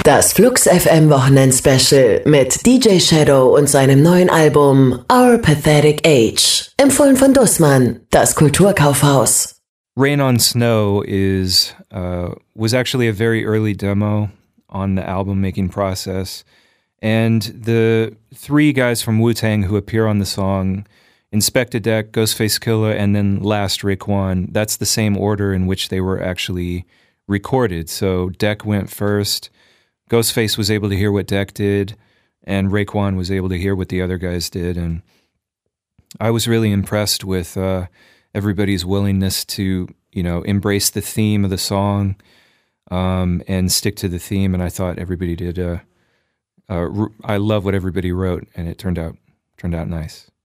Das Flux FM Wochenend Special mit DJ Shadow und seinem neuen Album Our Pathetic Age. Empfohlen von Dussmann, das Kulturkaufhaus. Rain on Snow was actually a very early demo on the album making process. And the three guys from Wu-Tang who appear on the song, Inspectah Deck, Ghostface Killah, and then last Raekwon, that's the same order in which they were actually recorded. So Deck went first, Ghostface was able to hear what Deck did, and Raekwon was able to hear what the other guys did. And I was really impressed with everybody's willingness to, embrace the theme of the song and stick to the theme. And I thought everybody did. I love what everybody wrote, and it turned out nice.